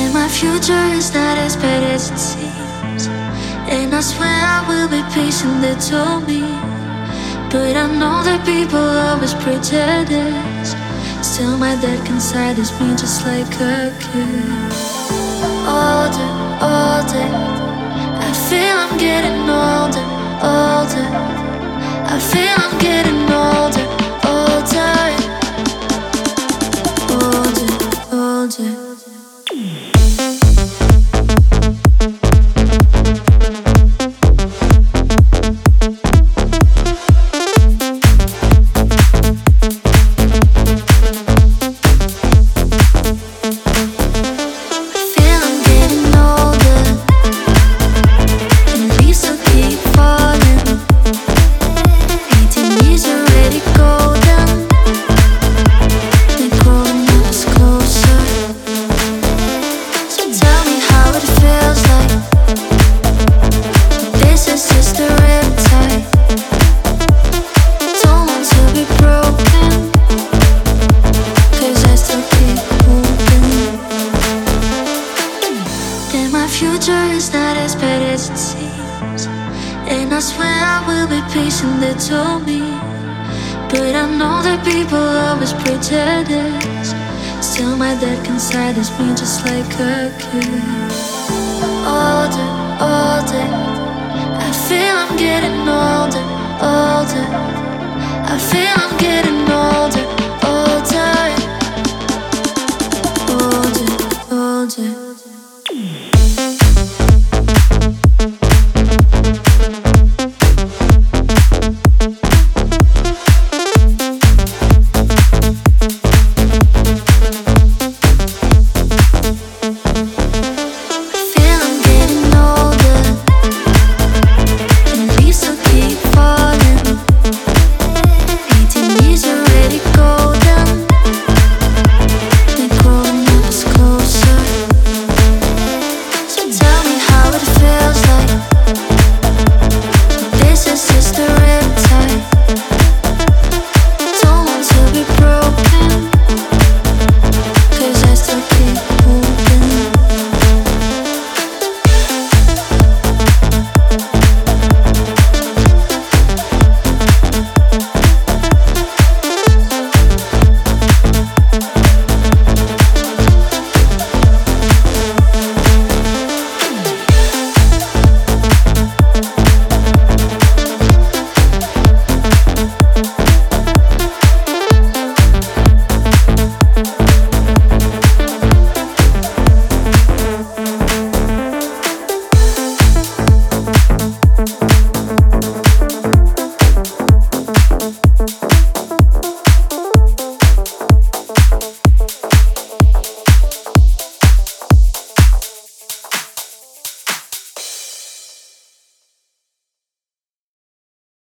My future is not as bad as it seems, and I swear I will be patient, they told me. But I know that people always prejudice. Still my dark inside is me just like a kid. Older, older, I feel I'm getting older, older. I feel I'm getting older, older, older, older. Still my dark inside is me just like a kid. Older, older, I feel I'm getting older, older. I feel I'm getting older, older, older, older.